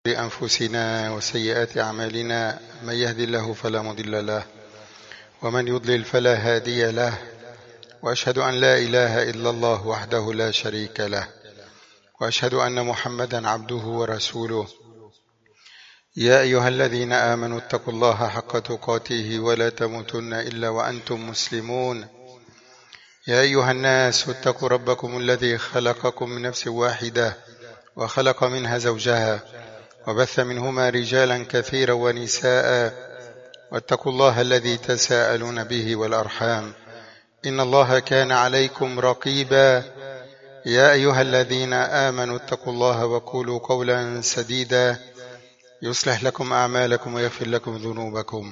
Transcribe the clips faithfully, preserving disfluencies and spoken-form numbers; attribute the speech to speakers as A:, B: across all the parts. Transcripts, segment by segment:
A: لأنفسنا وسيئات أعمالنا، من يهدي الله فلا مضل له ومن يضلل فلا هادي له، وأشهد أن لا إله إلا الله وحده لا شريك له، وأشهد أن محمدا عبده ورسوله. يا أيها الذين آمنوا اتقوا الله حق تقاته ولا تموتن إلا وأنتم مسلمون. يا أيها الناس اتقوا ربكم الذي خلقكم من نفس واحدة وخلق منها زوجها وبث منهما رجالا كثيرا ونساء، واتقوا الله الذي تساءلون به والأرحام إن الله كان عليكم رقيبا. يا أيها الذين آمنوا اتقوا الله وقولوا قولا سديدا يصلح لكم أعمالكم ويغفر لكم ذنوبكم،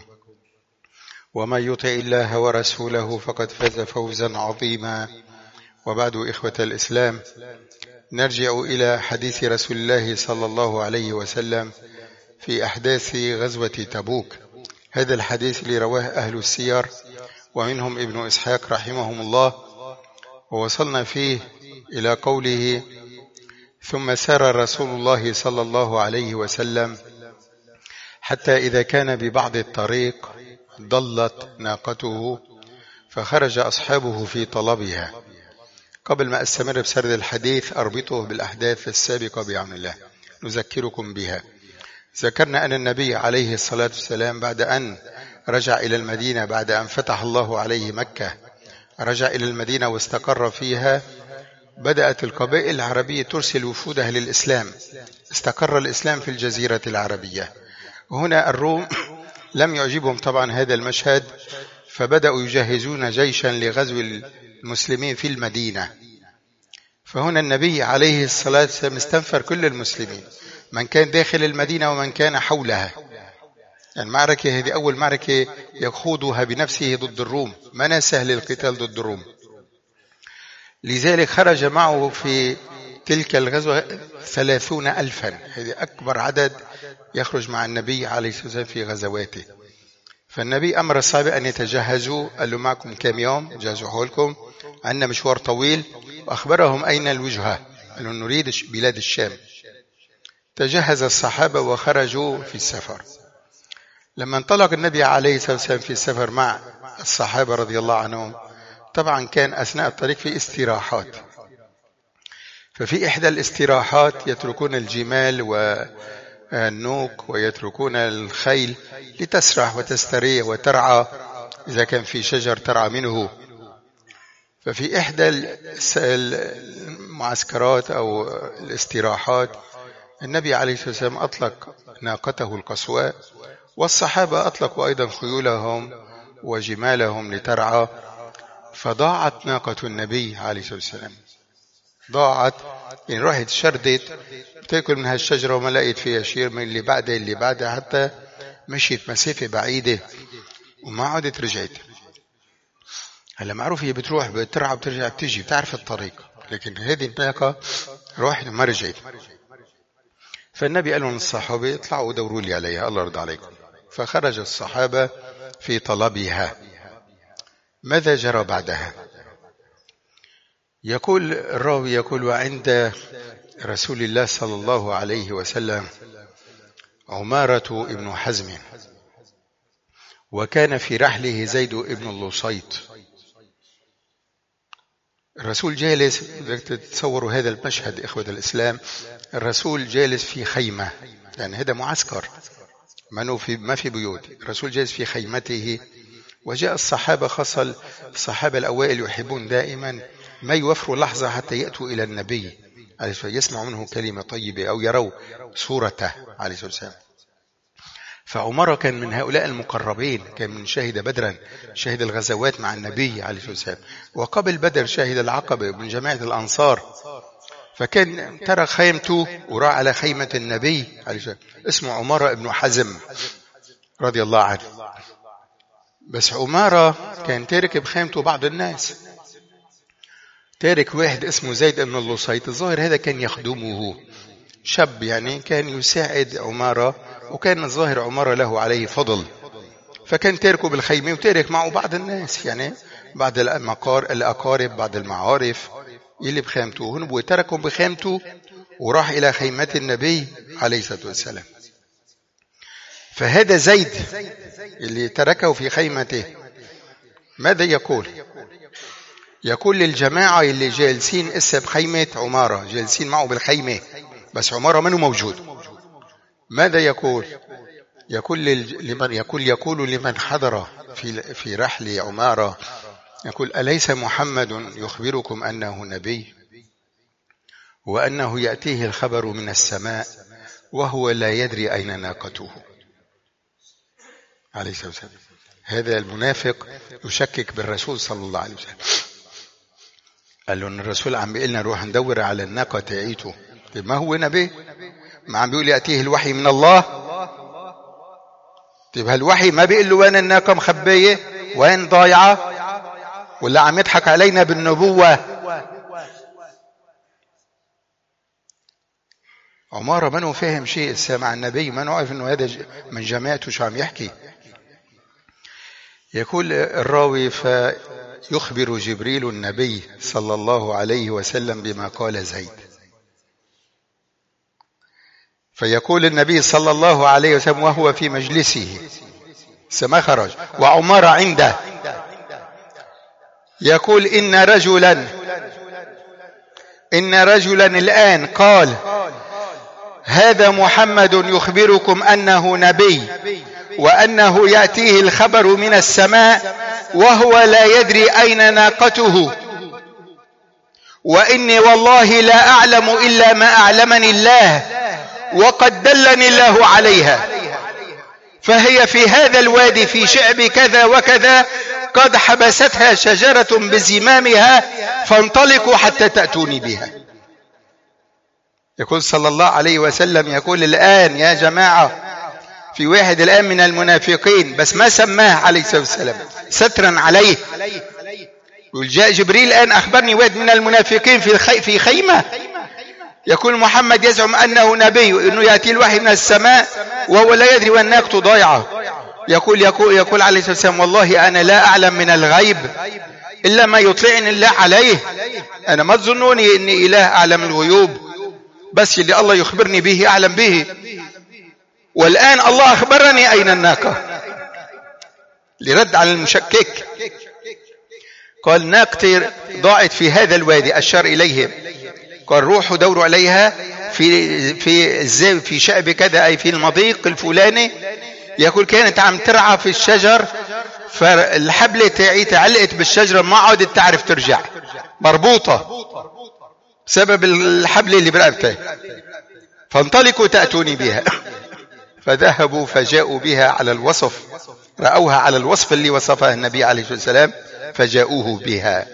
A: ومن يطع الله ورسوله فقد فاز فوزا عظيما. وبعد، إخوة الإسلام، نرجع إلى حديث رسول الله صلى الله عليه وسلم في أحداث غزوة تبوك. هذا الحديث اللي رواه أهل السير ومنهم ابن إسحاق رحمهم الله، ووصلنا فيه إلى قوله: ثم سار رسول الله صلى الله عليه وسلم حتى إذا كان ببعض الطريق ضلت ناقته فخرج أصحابه في طلبها. قبل ما أستمر بسرد الحديث أربطه بالأحداث السابقة بعون الله نذكركم بها. ذكرنا أن النبي عليه الصلاة والسلام بعد أن رجع إلى المدينة، بعد أن فتح الله عليه مكة، رجع إلى المدينة واستقر فيها، بدأت القبائل العربية ترسل وفودها للإسلام. استقر الإسلام في الجزيرة العربية. وهنا الروم لم يعجبهم طبعا هذا المشهد، فبدأوا يجهزون جيشا لغزو المسلمين في المدينة. فهنا النبي عليه الصلاة والسلام استنفر كل المسلمين، من كان داخل المدينة ومن كان حولها. المعركة هذه أول معركة يخوضها بنفسه ضد الروم، ما سهل القتال ضد الروم. لذلك خرج معه في تلك الغزوة ثلاثون ألفا، هذه أكبر عدد يخرج مع النبي عليه الصلاة والسلام في غزواته. فالنبي أمر الصحابة أن يتجهزوا، قال له: معكم كم يوم، جهزوا حولكم، عندنا مشوار طويل. وأخبرهم أين الوجهة، قالوا: نريد بلاد الشام. تجهز الصحابة وخرجوا في السفر. لما انطلق النبي عليه الصلاة والسلام في السفر مع الصحابة رضي الله عنهم، طبعا كان أثناء الطريق في استراحات. ففي إحدى الاستراحات يتركون الجمال والنوق ويتركون الخيل لتسرح وتستريح وترعى، إذا كان في شجر ترعى منه. ففي إحدى المعسكرات أو الاستراحات النبي عليه الصلاة والسلام أطلق ناقته القصواء، والصحابة أطلقوا أيضا خيولهم وجمالهم لترعى. فضاعت ناقة النبي عليه الصلاة والسلام، ضاعت، يعني راحت شردت بتاكل من هالشجرة وما لقيت فيها شيء، من اللي بعدها اللي بعدها حتى مشيت مسافة بعيدة وما عادت رجعت. هلا معروف هي بتروح بترعى بترجع بتجي بتعرف الطريق، لكن هذه الناقة راحت وما رجعت. فالنبي قال لهم الصحابة: اطلعوا دوروا لي عليها، الله يرضى عليكم. فخرج الصحابة في طلبها. ماذا جرى بعدها؟ يقول الراوي يقول: وعند رسول الله صلى الله عليه وسلم عمارة ابن حزم، وكان في رحله زيد ابن اللصيط. الرسول جالس، بدك تتصوروا هذا المشهد إخوة الإسلام، الرسول جالس في خيمة، يعني هذا معسكر ما في ما في بيوت، الرسول جالس في خيمته. وجاء الصحابة، خاصة الصحابة الأوائل يحبون دائما ما يوفروا لحظة حتى يأتوا إلى النبي عليه الصلاة والسلام، يسمعوا منه كلمة طيبة أو يروا صورته عليه الصلاة والسلام. فعمر كان من هؤلاء المقربين، كان من شهد بدرا، شهد الغزوات مع النبي عليه الصلاة والسلام، وقبل بدر شهد العقبة من جماعة الأنصار. فكان ترى خيمته وراء على خيمة النبي عليه الصلاة والسلام، اسمه عمر ابن حزم رضي الله عنه. بس عمارة كان تارك بخيمته بعض الناس، تارك واحد اسمه زيد بن اللصيط، الظاهر هذا كان يخدمه، شاب يعني كان يساعد عمارة، وكان الظاهر عمارة له عليه فضل، فكان تاركه بالخيمة وتارك معه بعض الناس، يعني بعض الأقارب بعض المعارف اللي بخيمته، هو تركهم بخيمته وراح إلى خيمة النبي عليه الصلاة والسلام. فهذا زيد اللي تركه في خيمته ماذا يقول؟ يقول للجماعة اللي جالسين اسا بخيمة عمارة، جالسين معه بالخيمة بس عمارة منه موجود، ماذا يقول؟ يقول لمن يقول يقول لمن حضر في في رحل عمارة، يقول: أليس محمد يخبركم أنه نبي وأنه يأتيه الخبر من السماء وهو لا يدري أين ناقته؟ عليه الصلاة والسلام. هذا المنافق يشكك بالرسول صلى الله عليه وسلم، قال له ان الرسول عم بيقول لنا نروح ندور على الناقة تعيته، ما هو نبي؟ ما عم بيقول يأتيه الوحي من الله؟ طيب هالوحي ما بيقول له وين الناقة مخبية وين ضايعة، ولا عم يضحك علينا بالنبوة؟ عمارة منه فهم شيء سمع النبي، ما نعرف انه هذا من جماعته شو عم يحكي. يقول الراوي: فيخبر جبريل النبي صلى الله عليه وسلم بما قال زيد، فيقول النبي صلى الله عليه وسلم وهو في مجلسه سما خرج وعمر عنده، يقول: إن رجلا إن رجلا الآن قال هذا محمد يخبركم أنه نبي وأنه يأتيه الخبر من السماء وهو لا يدري أين ناقته، وإني والله لا أعلم إلا ما أعلمني الله وقد دلني الله عليها، فهي في هذا الوادي في شعب كذا وكذا، قد حبستها شجرة بزمامها فانطلقوا حتى تأتوني بها. يقول صلى الله عليه وسلم، يقول الآن يا جماعة في واحد الآن من المنافقين بس ما سماه عليه الصلاة والسلام سترا عليه، وجاء جبريل الآن أخبرني واحد من المنافقين في الخي في خيمة، يقول محمد يزعم أنه نبي وأنه يأتي الوحي من السماء وهو لا يدري وأن ناقته ضايعة. يقول يقول يقول عليه الصلاة والسلام: والله أنا لا أعلم من الغيب إلا ما يطلعني الله عليه، أنا ما تظنوني إني إله أعلم الغيوب، بس اللي الله يخبرني به أعلم به، والآن الله أخبرني أين الناقة. لرد على المشكك قال: ناقتي ضاعت في هذا الوادي، أشار إليهم، قال: روحوا دوروا عليها في في الزاوية في شعب كذا، أي في المضيق الفلاني. يقول كانت عم ترعى في الشجر، فالحبلة تاعي تعلقت بالشجرة ما عادت تعرف ترجع، مربوطة بسبب الحبل اللي برقبته، فانطلقوا تأتوني بها. فذهبوا فجاءوا بها على الوصف، رأوها على الوصف اللي وصفها النبي عليه الصلاة والسلام فجاءوه بها.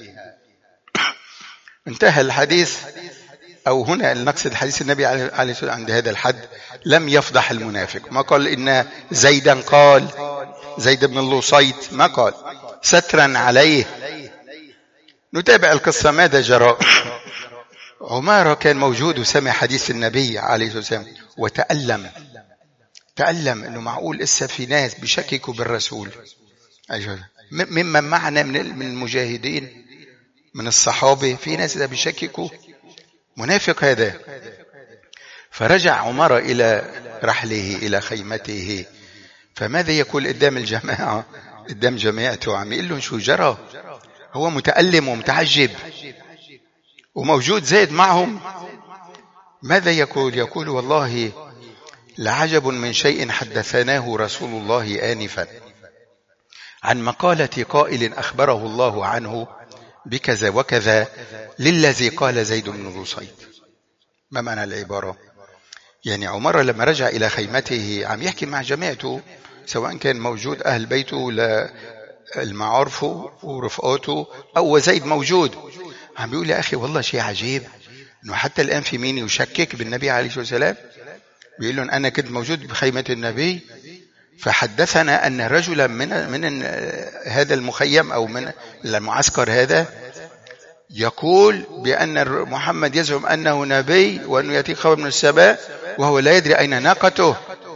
A: انتهى الحديث، أو هنا نقصد حديث النبي عليه الصلاة والسلام عند هذا الحد لم يفضح المنافق، ما قال إن زيدا قال زيد بن اللوصيت، ما قال سترا عليه. نتابع القصة ماذا جرى. عمارة كان موجود وسمع حديث النبي عليه الصلاة والسلام وتألم تألم انه معقول لسه في ناس بيشككوا بالرسول، ممن معنا من المجاهدين من الصحابة في ناس ده بيشككوا، منافق هذا. فرجع عمر إلى رحله إلى خيمته، فماذا يقول قدام الجماعة قدام جماعته؟ عم يقول لهم شو جرى، هو متألم ومتعجب وموجود زيد معهم. ماذا يقول؟ يقول: والله لعجب من شيء حدثناه رسول الله آنفا عن مقالة قائل أخبره الله عنه بكذا وكذا للذي قال زيد بن اللوصيت. ما معنى العبارة؟ يعني عمر لما رجع إلى خيمته عم يحكي مع جماعته، سواء كان موجود أهل بيته للمعارفه ورفقاته أو زيد موجود، عم بيقول: يا أخي والله شيء عجيب أنه حتى الآن في مين يشكك بالنبي عليه الصلاة والسلام. بيقول لهم: أنا كنت موجود بخيمة النبي فحدثنا أن رجلا من من هذا المخيم أو من المعسكر هذا يقول بأن محمد يزعم أنه نبي وأنه يأتي خبر من السماء وهو لا يدري أين ناقته.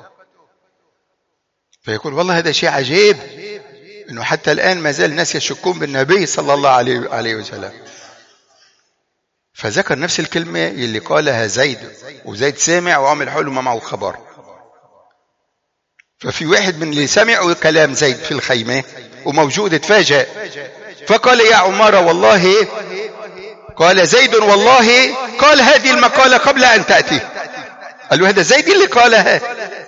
A: فيقول: والله هذا شيء عجيب أنه حتى الآن ما زال الناس يشكون بالنبي صلى الله عليه وسلم. فذكر نفس الكلمة اللي قالها زيد، وزيد سامع وعمل حوله ما معه خبر. ففي واحد من اللي سمعوا كلام زيد في الخيمة وموجود اتفاجأ، فقال يا عمارة والله، قال زيد والله قال هذه المقالة قبل أن تأتي. قال له هذا زيد اللي قالها.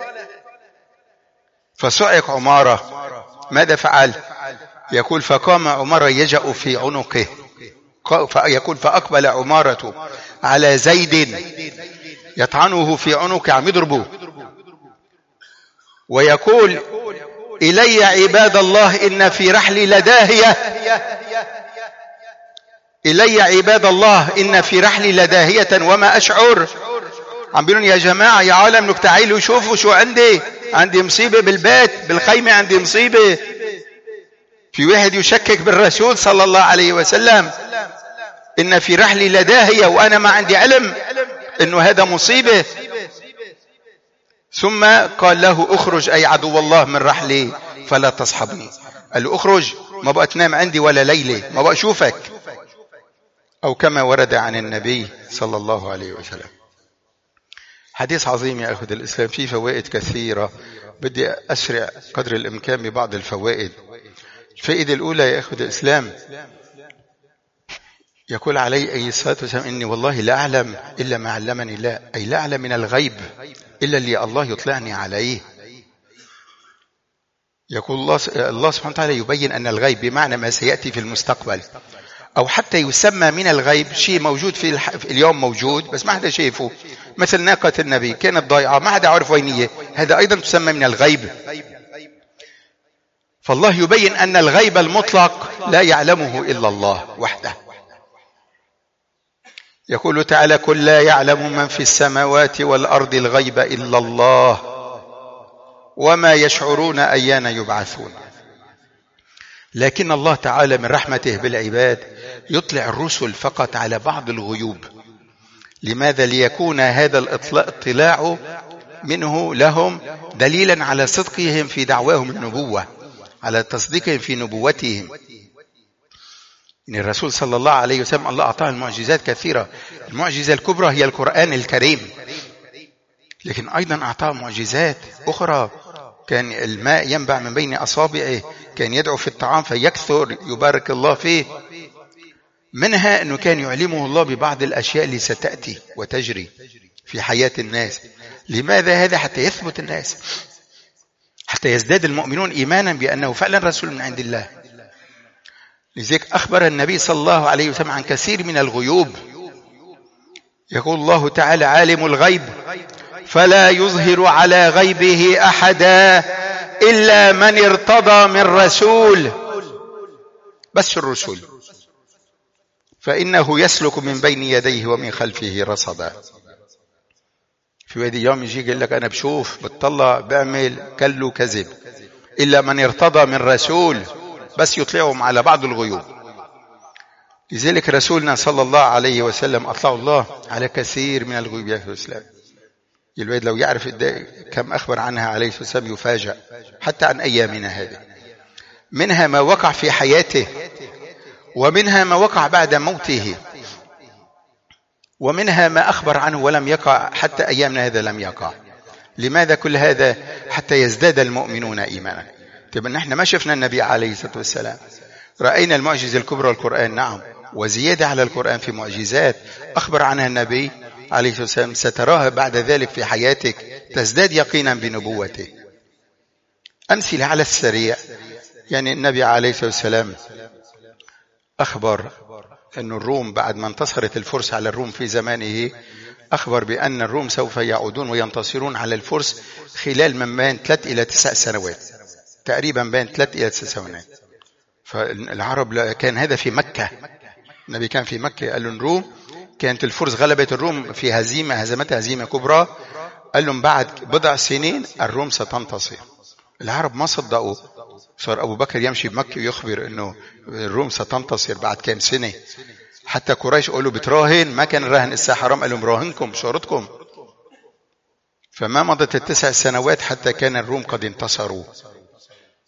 A: فصعق عمارة. ماذا فعل؟ يقول فقام عمارة يجأ في عنقه، يقول فأقبل عمارة على زيد يطعنه في عنقه، عم يضربه، ويقول إلي عباد الله إن في رحلي لداهية، إلي عباد الله إن في رحلي لداهية وما أشعر. عم بيقولون يا جماعة يا عالم انك تعالوا شوفوا شو عندي، عندي مصيبة بالبيت بالخيمة، عندي مصيبة. في واحد يشكك بالرسول صلى الله عليه وسلم إن في رحلي لداهية وأنا ما عندي علم إنه هذا مصيبة. ثم قال له اخرج أي عدو الله من رحلي فلا تصحبني. قال له اخرج، ما بقى تنام عندي ولا ليلة، ما بقى أشوفك. أو كما ورد عن النبي صلى الله عليه وسلم. حديث عظيم يا أخوة الإسلام، فيه فوائد كثيرة، بدي أسرع قدر الإمكان ببعض الفوائد. الفائدة الأولى يا أخوة الإسلام، يقول عليه أي الصلاة والسلام إني والله لا أعلم إلا ما علمني الله، أي لا أعلم من الغيب إلا اللي الله يطلعني عليه. يقول الله الله سبحانه وتعالى يبين أن الغيب بمعنى ما سيأتي في المستقبل، أو حتى يسمى من الغيب شيء موجود في, الح... في اليوم موجود بس ما حدا شايفه، مثل ناقة النبي كانت ضايعة ما حدا عارف وين هي، هذا أيضا تسمى من الغيب. فالله يبين أن الغيب المطلق لا يعلمه إلا الله وحده. يقول تعالى قل لا يعلم من في السماوات والأرض الغيب إلا الله وما يشعرون أيان يبعثون. لكن الله تعالى من رحمته بالعباد يطلع الرسل فقط على بعض الغيوب. لماذا؟ ليكون هذا الاطلاع منه لهم دليلا على صدقهم في دعواهم النبوة، على تصديقهم في نبوتهم. إن الرسول صلى الله عليه وسلم الله أعطاه المعجزات كثيرة. المعجزة الكبرى هي القرآن الكريم، لكن أيضا أعطاه معجزات أخرى. كان الماء ينبع من بين أصابعه، كان يدعو في الطعام فيكثر يبارك الله فيه. منها أنه كان يعلمه الله ببعض الأشياء اللي ستأتي وتجري في حياة الناس. لماذا هذا؟ حتى يثبت الناس، حتى يزداد المؤمنون إيمانا بأنه فعلا رسول من عند الله. لذلك أخبر النبي صلى الله عليه وسلم عن كثير من الغيوب. يقول الله تعالى عالم الغيب فلا يظهر على غيبه أحدا إلا من ارتضى من رسول، بس الرسول، فإنه يسلك من بين يديه ومن خلفه رصدا. في هذه يوم يجي يقول لك أنا بشوف بتطلع بعمل كله كذب، إلا من ارتضى من رسول، بس يطلعهم على بعض الغيوب. لذلك رسولنا صلى الله عليه وسلم أطلع الله على كثير من الغيوب يا الإسلام. الواحد لو يعرف كم أخبر عنها عليه الصلاة والسلام يفاجأ حتى عن أيامنا هذه. منها ما وقع في حياته، ومنها ما وقع بعد موته، ومنها ما أخبر عنه ولم يقع حتى أيامنا هذا لم يقع. لماذا كل هذا؟ حتى يزداد المؤمنون إيمانا. طيب نحن ما شفنا النبي عليه الصلاة والسلام، رأينا المعجزة الكبرى القرآن، نعم، وزيادة على القرآن في معجزات أخبر عنها النبي عليه الصلاة والسلام ستراها بعد ذلك في حياتك، تزداد يقينا بنبوته. أمثلة على السريع، يعني النبي عليه الصلاة والسلام أخبر أن الروم بعد ما انتصرت الفرس على الروم في زمانه، أخبر بأن الروم سوف يعودون وينتصرون على الفرس خلال من بين ثلاث إلى تسع سنوات، تقريبا بين ثلاث إلى تسع سنوات. فالعرب كان هذا في مكة، النبي كان في مكة، قال لهم الروم كانت الفرس غلبت الروم في هزيمة هزمتها هزيمة كبرى، قال لهم بعد بضع سنين الروم ستنتصر. العرب ما صدقوا. صار أبو بكر يمشي بمكة ويخبر أنه الروم ستنتصر بعد كم سنة. حتى قريش قالوا بتراهن، ما كان الراهن إسا حرام، قالوا براهنكم شرطكم. فما مضت التسع سنوات حتى كان الروم قد انتصروا،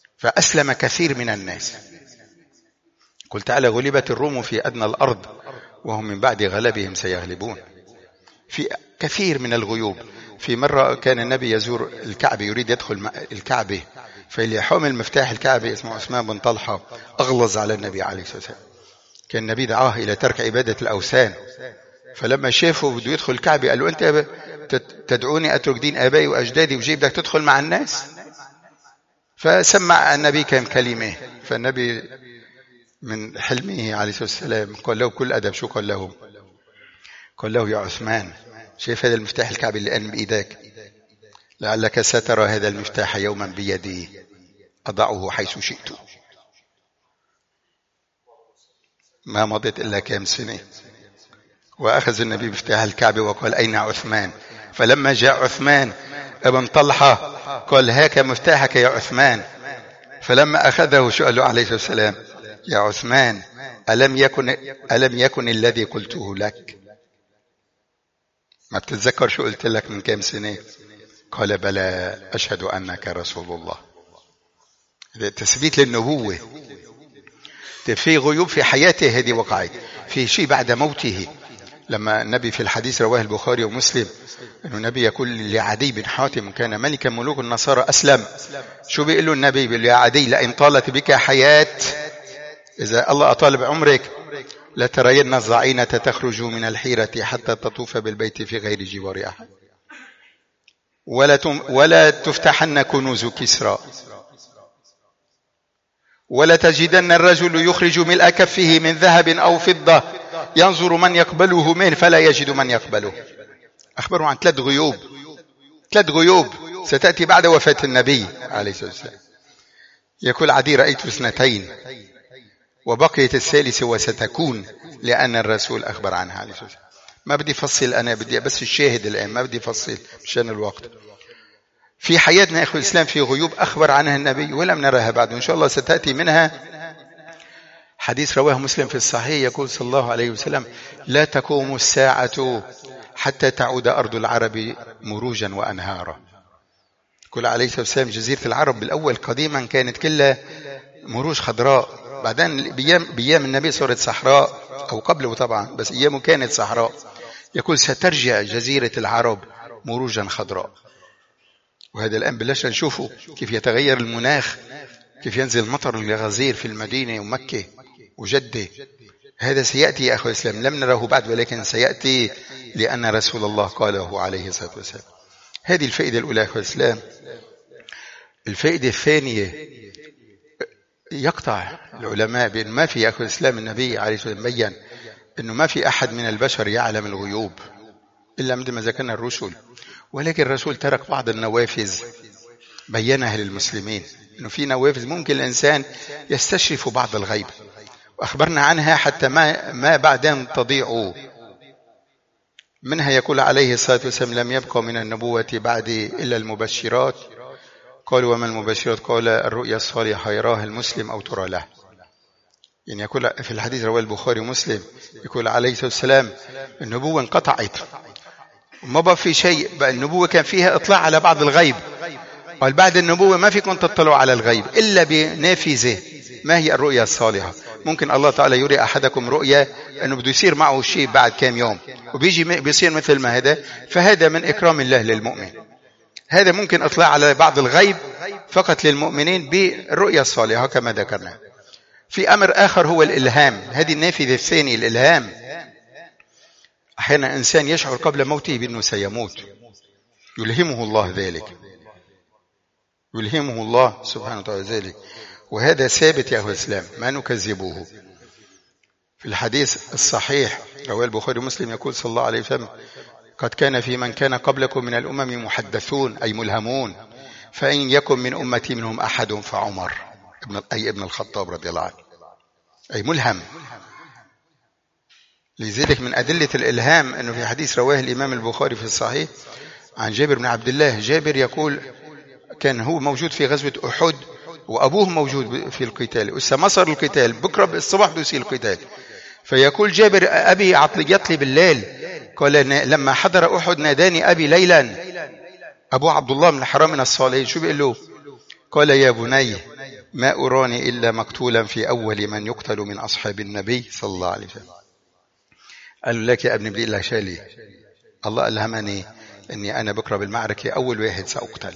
A: فأسلم كثير من الناس. قل تعالى غلبت الروم في أدنى الأرض وهم من بعد غلبهم سيغلبون. في كثير من الغيوب. في مرة كان النبي يزور الكعبة، يريد يدخل الكعبة، فاللي حامل مفتاح الكعبة اسمه عثمان بن طلحة أغلظ على النبي عليه الصلاة والسلام. كان النبي دعاه إلى ترك عبادة الأوثان، فلما شافه بده يدخل الكعبة قال له أنت تدعوني أترك دين آبائي وأجدادي وجي بدك تدخل مع الناس؟ فسمع النبي كم كلمة، فالنبي من حلمه عليه الصلاة والسلام قال له كل أدب، شو قال له؟ قال له يا عثمان، شايف هذا المفتاح الكعبة اللي الآن بإيدك؟ لعلك سترى هذا المفتاح يوما بيدي أضعه حيث شئت. ما مضت إلا كام سنة وأخذ النبي مفتاح الكعبة وقال أين عثمان؟ فلما جاء عثمان ابن طلحة قال هاك مفتاحك يا عثمان. فلما أخذه شو قال له عليه الصلاة والسلام؟ يا عثمان ألم يكن, ألم يكن الذي قلته لك؟ ما بتتذكر شو قلت لك من كام سنة؟ قال بلى أشهد أنك رسول الله. تثبيت للنبوة. في غيوب في حياته هذه وقعت، في شيء بعد موته. لما النبي في الحديث رواه البخاري ومسلم أنه النبي يقول لعدي بن حاتم كان ملكا ملوك النصارى أسلم، شو بيقول له النبي؟ بيقول يا عدي لئن طالت بك حياة، إذا الله أطال بعمرك لترين الضعينة تخرج من الحيرة حتى تطوف بالبيت في غير جوار أحد، ولا ولا تفتحن كنوز كسرى، ولا تجدن الرجل يخرج ملء كفه من ذهب أو فضة ينظر من يقبله منه فلا يجد من يقبله. أخبروا عن ثلاث غيوب، ثلاث غيوب ستأتي بعد وفاة النبي عليه الصلاة والسلام. يقول عدي رأيت اثنتين وبقيت الثالثة وستكون، لأن الرسول أخبر عنها عليه الصلاة والسلام. ما بدي فصل، أنا بدي بس الشاهد الآن، ما بدي فصل مشان الوقت. في حياتنا أخوة الإسلام في غيوب أخبر عنها النبي ولم نراها بعد، وإن شاء الله ستأتي منها. حديث رواه مسلم في الصحيح يقول صلى الله عليه وسلم لا تقوم الساعة حتى تعود أرض العرب مروجا وأنهارا. يقول عليه الصلاة والسلام جزيرة العرب بالأول قديما كانت كلها مروج خضراء، بعدين بيام, بيام النبي صارت صحراء، أو قبله طبعا بس أيامه كانت صحراء. يقول سترجع جزيرة العرب مروجا خضراء. وهذا الآن بلشنا نشوفه كيف يتغير المناخ، كيف ينزل مطر الغزير في المدينة ومكة وجدة. هذا سيأتي يا أخوة الإسلام، لم نره بعد ولكن سيأتي لأن رسول الله قاله عليه الصلاة والسلام. هذه الفائدة الأولى يا أخوة الإسلام. الفائدة الثانية يقطع العلماء بأن ما في يا أخوة الإسلام النبي عليه الصلاة والسلام بيّن أنه ما في أحد من البشر يعلم الغيوب إلا مثل ما ذكرنا الرسل، ولكن الرسول ترك بعض النوافذ بيّنها للمسلمين، أنه في نوافذ ممكن الإنسان يستشرف بعض الغيب وأخبرنا عنها حتى ما ما بعدين تضيع. منها يقول عليه الصلاة والسلام لم يبقى من النبوة بعدي إلا المبشرات. قالوا وما المبشرات؟ قال الرؤيا الصالحة يراها المسلم أو ترى له. يعني يقول في الحديث رواه البخاري ومسلم يقول عليه الصلاة والسلام النبوة انقطعت وما بقى في شيء، بقى النبوة كان فيها إطلاع على بعض الغيب، قال بعد النبوة ما فيكم تطلعوا على الغيب إلا بنافذة. ما هي الرؤيا الصالحة؟ ممكن الله تعالى يري أحدكم رؤيا أنه بده يصير معه شيء بعد كام يوم وبيجي بيصير مثل ما هذا، فهذا من إكرام الله للمؤمن. هذا ممكن إطلاع على بعض الغيب فقط للمؤمنين بالرؤيا الصالحة كما ذكرنا. في أمر آخر هو الإلهام، هذه النافذة الثانية الإلهام. أحيانا إنسان يشعر قبل موته بأنه سيموت، يلهمه الله ذلك، يلهمه الله سبحانه وتعالى ذلك، وهذا ثابت يا أخوة الإسلام ما نكذبه. في الحديث الصحيح رواه البخاري ومسلم يقول صلى الله عليه وسلم قد كان في من كان قبلكم من الأمم محدثون أي ملهمون، فإن يكن من أمتي منهم أحد فعمر أي ابن الخطاب رضي الله عنه، أي ملهم. لذلك من أدلة الإلهام أنه في حديث رواه الإمام البخاري في الصحيح عن جابر بن عبد الله، جابر يقول كان هو موجود في غزوة أحد وأبوه موجود في القتال، وإسا مصر القتال بكرة بالصباح بيصير القتال، فيقول جابر أبي يطلي بالليل، قال لما حضر أحد ناداني أبي ليلا، أبو عبد الله من الحرام من الصالحين، شو بيقول له؟ قال يا بني ما أراني إلا مقتولا في أول من يقتل من أصحاب النبي صلى الله عليه وسلم. قال له لك يا ابني بدي لك شالي، الله ألهمني أني أنا بكرة بالمعركة أول واحد سأقتل.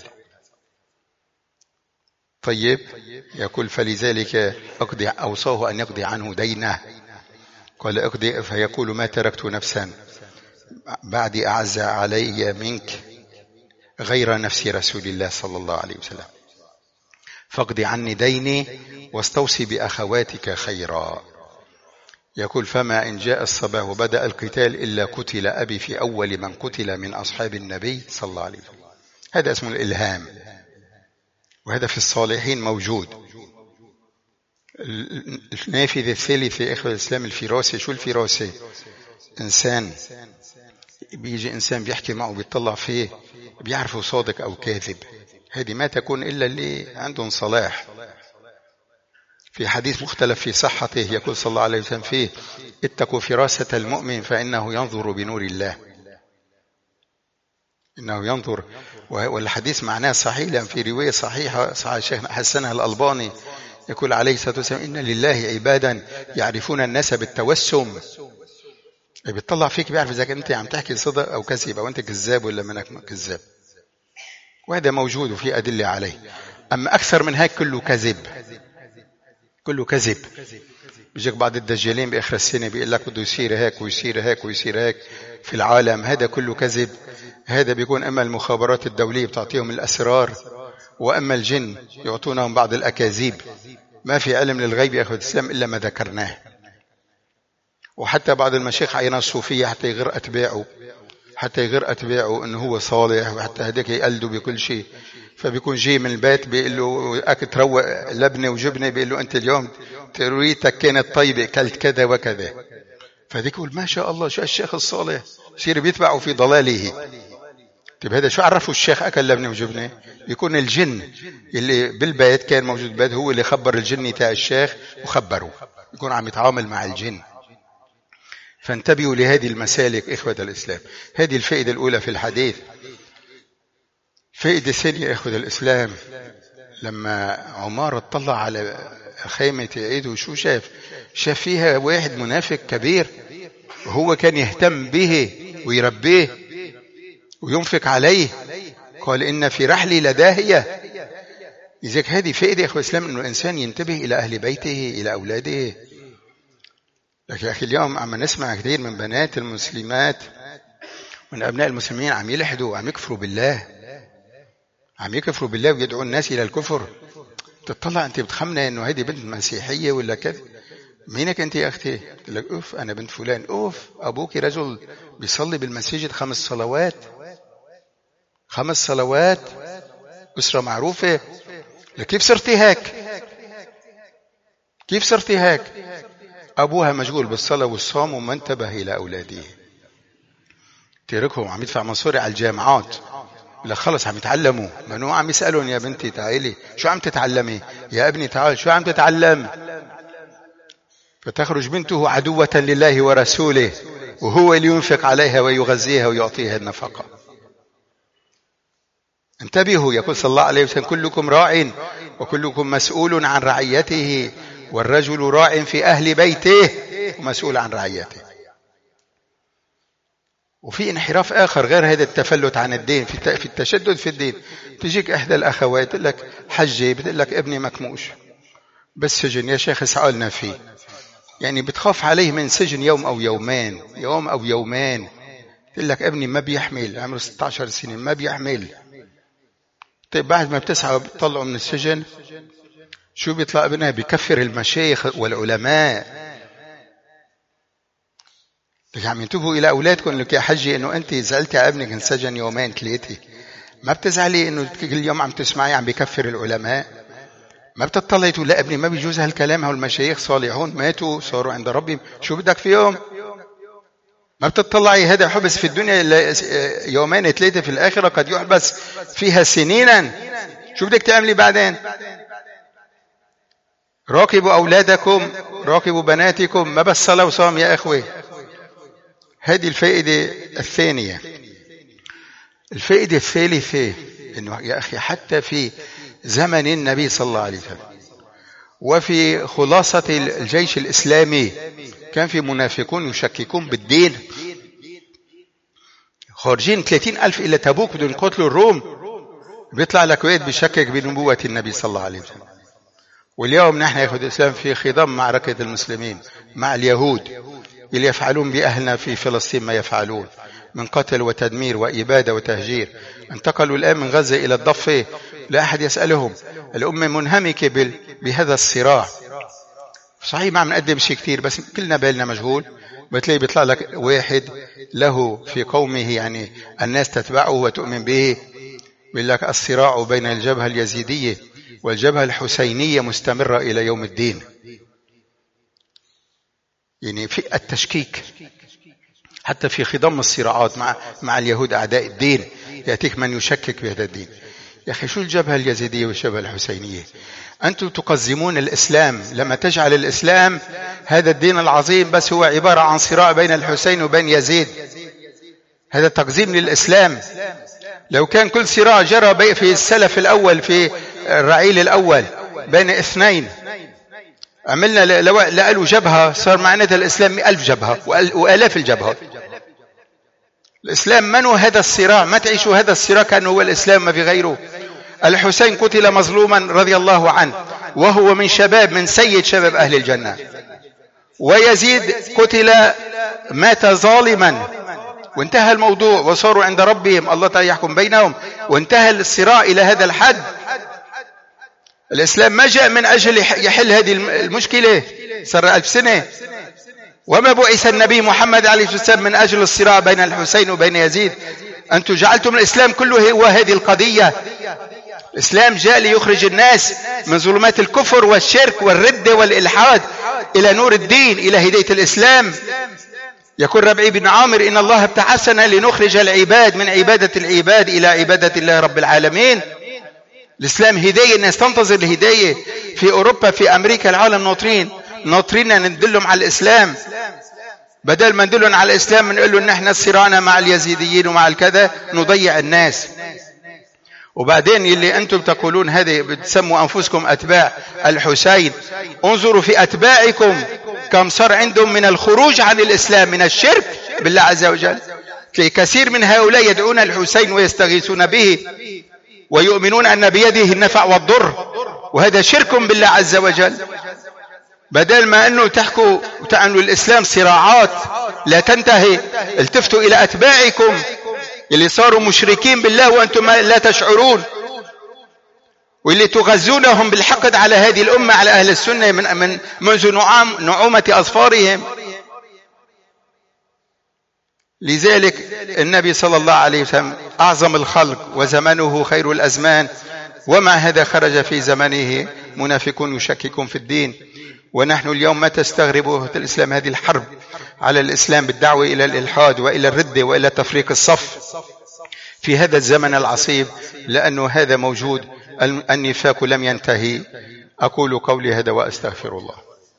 A: طيب يقول فلذلك أقضي، أوصاه أن يقضي عنه دينه. قال اقضي، فيقول ما تركت نفسا بعدي أعز علي منك غير نفس رسول الله صلى الله عليه وسلم، فاقضي عني ديني واستوصي بأخواتك خيرا. يقول فما إن جاء الصباح وبدأ القتال إلا قتل أبي في أول من قتل من أصحاب النبي صلى الله عليه وسلم. هذا اسمه الإلهام، وهذا في الصالحين موجود. النافذة الثالثة إخوة الإسلام الفراسة. شو الفراسة؟ إنسان بيجي إنسان بيحكي معه بيطلع فيه بيعرفه صادق أو كاذب. هذه ما تكون إلا اللي عندهم صلاح. في حديث مختلف في صحته يقول صلى الله عليه وسلم فيه اتقوا فراسة المؤمن فإنه ينظر بنور الله، إنه ينظر. والحديث معناه صحيح، لأن في رواية صحيحة صحيح الشيخ حسنها الألباني يقول عليه الصلاة والسلام إن لله عبادا يعرفون الناس بالتوسم. بيطلع فيك بيعرف إذا أنت عم تحكي صدق أو كذب، أو أنت كذاب ولا منك كذاب. وهذا موجود وفي أدلة عليه. أما أكثر من هيك كله كذب، كله كذب. بيجيك بعض الدجالين بآخر السنة بيقول لك بده يصير هيك ويصير هيك ويصير هيك في العالم. هذا كله كذب. هذا بيكون أما المخابرات الدولية بتعطيهم الأسرار، وأما الجن يعطونهم بعض الأكاذيب. ما في علم للغيب يا أخوة الإسلام إلا ما ذكرناه. وحتى بعض المشايخ عينات الصوفية حتى يغر أتباعه، حتى يغر أتباعه إنه هو صالح، وحتى هداك يقلدوا بكل شيء. فبيكون جاي من البيت بيقول له أكل تروق لبنة وجبنة، بيقول له أنت اليوم ترويتك كانت طيبة كلت كذا وكذا. فذيك يقول ما شاء الله شو الشيخ الصالح، يصير بيتبعوا في ضلاله. طيب هذا شو عرفوا الشيخ أكل لبنة وجبنة؟ يكون الجن اللي بالبيت كان موجود بالبيت هو اللي خبر الجن تاع الشيخ وخبره، يكون عم يتعامل مع الجن. فانتبهوا لهذه المسالك إخوة الإسلام. هذه الفائدة الأولى في الحديث. فائدة ثانية إخوة الإسلام، لما عمار اطلع على خيمة عيده شو شاف؟ شاف فيها واحد منافق كبير، وهو كان يهتم به ويربيه وينفق عليه. قال إن في رحلي لداهية. لذلك هذه فائدة إخوة الإسلام، إنه الإنسان ينتبه إلى أهل بيته إلى أولاده. لكن أخي اليوم عم نسمع كثير من بنات المسلمات من أبناء المسلمين عم يلحدوا، عم يكفروا بالله، عم يكفروا بالله ويدعوا الناس إلى الكفر. تطلع أنت بتخمنة إنه هذه بنت مسيحية ولا كذا. مينك أنت يا أختي؟ تقول لك أوف أنا بنت فلان. أوف أبوك رجل بيصلي بالمسجد خمس صلوات، خمس صلوات، أسرة معروفة. كيف صرتي هيك؟ كيف صرتي هيك؟ أبوها مشغول بالصلاة والصوم وما انتبه إلى أولاده، تركهم عم يدفع مصاري على الجامعات. لا خلص عم يتعلموا، منو عم يسألون يا بنتي تعالي شو عم تتعلمي، يا ابني تعال شو عم تتعلم. فتخرج بنته عدوة لله ورسوله، وهو اللي ينفق عليها ويغذيها ويعطيها النفقة. انتبهوا، يقول صلى الله عليه وسلم كلكم راع وكلكم مسؤول عن رعيته، والرجل راع في أهل بيته ومسؤول عن رعيته. وفي انحراف آخر غير هذا التفلت عن الدين، في التشدد في الدين. تجيك إحدى الأخوات تقول لك حجي، بتقول لك ابني مكموش بس سجن يا شيخ اسألنا فيه، يعني بتخاف عليه من سجن يوم أو يومين، يوم أو يومين. تقول لك ابني ما بيحمل، عمره ستة عشر سنة ما بيحمل. طيب بعد ما بتسعى بتطلعوا من السجن شو بيطلع ابنها؟ بيكفر المشايخ والعلماء. عم ينتبهوا إلى أولادكم. لك يا حجي إنه أنت زعلتي على ابنك انسجن يومين ثلاثة، ما بتزعلي إنه كل يوم عم تسمعي عم بيكفر العلماء؟ ما بتطلعي تقول لا ابني ما بيجوز هالكلام، هالمشايخ صالحون ماتوا صاروا عند ربي شو بدك فيهم؟ ما بتطلعي هذا حبس في الدنيا يومين ثلاثة، في الآخرة قد يحبس فيها سنينا. شو بدك تعملي بعدين؟ راقبوا أولادكم، راقبوا بناتكم، ما بس صلاة وصوم يا أخوي. هذه الفائدة الثانية. الفائدة الثالثة إنه يا أخي حتى في زمن النبي صلى الله عليه وسلم وفي خلاصة الجيش الإسلامي كان في منافقون يشككون بالدين، خارجين ثلاثين ألف إلى تبوك بدون يقتلوا الروم، بيطلع لك واحد بيشكك بنبوة النبي صلى الله عليه وسلم. واليوم نحن يا أخوة الإسلام في خضم معركة المسلمين مع اليهود اللي يفعلون بأهلنا في فلسطين ما يفعلون من قتل وتدمير وإبادة وتهجير. انتقلوا الآن من غزة إلى الضفة، لا أحد يسألهم. الأمة منهمكة بهذا الصراع. صحيح ما عم نقدم شيء كثير، بس كلنا بالنا مشغول. بتلاقي بيطلع لك واحد له في قومه يعني الناس تتبعه وتؤمن به، بيقول لك الصراع بين الجبهة اليزيدية والجبهة الحسينية مستمرة إلى يوم الدين. يعني في التشكيك حتى في خضم الصراعات مع مع اليهود أعداء الدين، يأتيك من يشكك بهذا الدين. يا أخي شو الجبهة اليزيدية والجبهة الحسينية؟ أنتم تقزمون الإسلام لما تجعل الإسلام هذا الدين العظيم بس هو عبارة عن صراع بين الحسين وبين يزيد. هذا تقزيم للإسلام. لو كان كل صراع جرى في السلف الأول في الرعيل الأول بين اثنين، عملنا لقالوا جبهة، صار معناتها الإسلام ألف جبهة وآلاف الجبهة. الإسلام منو هذا الصراع؟ ما تعيشوا هذا الصراع كأنه هو الإسلام ما في غيره. الحسين قتل مظلوما رضي الله عنه وهو من شباب من سيد شباب أهل الجنة، ويزيد قتل مات ظالما، وانتهى الموضوع وصاروا عند ربهم الله تعالى يحكم بينهم، وانتهى الصراع إلى هذا الحد. الإسلام ما جاء من أجل يحل هذه المشكلة، صار ألف سنة. وما بعث النبي محمد عليه الصلاة والسلام من أجل الصراع بين الحسين وبين يزيد. أنتم جعلتم الإسلام كله هو هذه القضية. الإسلام جاء ليخرج الناس من ظلمات الكفر والشرك والردة والإلحاد إلى نور الدين، إلى هداية الإسلام. يقول ربيع بن عامر إن الله ابتعثنا لنخرج العباد من عبادة العباد إلى عبادة الله رب العالمين. الإسلام هداية، الناس تنتظر الهداية. في أوروبا في أمريكا العالم ناطرين ناطرين ندلهم على الإسلام. بدل ما ندلهم على الإسلام نقول له نحن صراعنا مع اليزيديين ومع الكذا، نضيع الناس. وبعدين اللي أنتم تقولون هذه بتسموا أنفسكم أتباع الحسين، انظروا في أتباعكم كم صار عندهم من الخروج عن الإسلام من الشرك بالله عز وجل. كثير من هؤلاء يدعون الحسين ويستغيثون به ويؤمنون أن بيده النفع والضر، وهذا شرك بالله عز وجل. بدل ما أنه تحكوا وتعنوا الإسلام صراعات لا تنتهي، التفتوا إلى أتباعكم اللي صاروا مشركين بالله وأنتم لا تشعرون، واللي تغزونهم بالحقد على هذه الأمة على أهل السنة من من منذ نعام نعومة أظفارهم. لذلك النبي صلى الله عليه وسلم أعظم الخلق وزمانه خير الأزمان، ومع هذا خرج في زمانه منافقون يشككون في الدين. ونحن اليوم ما تستغربوا الإسلام هذه الحرب على الإسلام بالدعوة إلى الإلحاد وإلى الردة وإلى تفريق الصف في هذا الزمن العصيب، لأنه هذا موجود. النفاق لم ينتهي. أقول قولي هذا وأستغفر الله.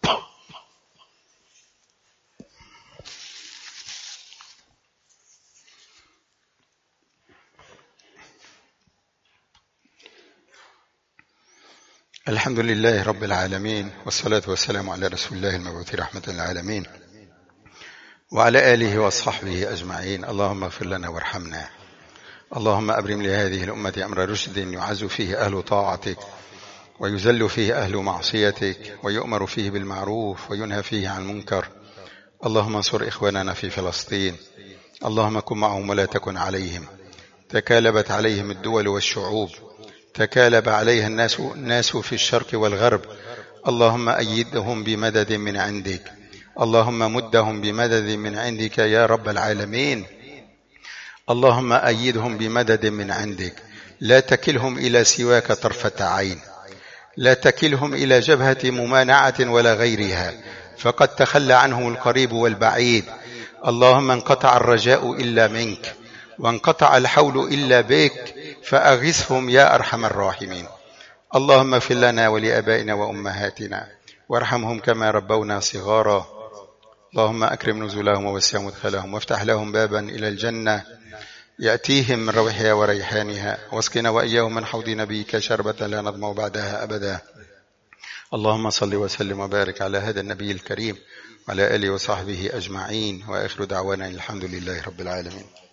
A: الحمد لله رب العالمين، والصلاة والسلام على رسول الله المبعوث رحمة للعالمين وعلى آله وصحبه أجمعين. اللهم اغفر لنا وارحمنا. اللهم أبرم لهذه الأمة أمر رشد يعز فيه أهل طاعتك ويذل فيه أهل معصيتك ويؤمر فيه بالمعروف وينهى فيه عن المنكر. اللهم انصر إخواننا في فلسطين، اللهم كن معهم ولا تكن عليهم. تكالبت عليهم الدول والشعوب، تكالب عليها الناس الناس في الشرق والغرب. اللهم أيدهم بمدد من عندك، اللهم مدهم بمدد من عندك يا رب العالمين. اللهم أيدهم بمدد من عندك، لا تكلهم إلى سواك طرفة عين، لا تكلهم إلى جبهة ممانعة ولا غيرها، فقد تخلى عنهم القريب والبعيد. اللهم انقطع الرجاء إلا منك، وانقطع الحول إلا بك، فأغثهم يا أرحم الراحمين. اللهم اغفر لنا ولآبائنا وأمهاتنا وارحمهم كما ربونا صغارا. اللهم أكرم نزلهم ووسع مدخلهم وافتح لهم بابا إلى الجنة يأتيهم من روحها وريحانها، واسقنا وإياهم من حوض نبيك شربة لا نظمأ بعدها أبدا. اللهم صل وسلم وبارك على هذا النبي الكريم وعلى آله وصحبه أجمعين، وآخر دعوانا الحمد لله رب العالمين.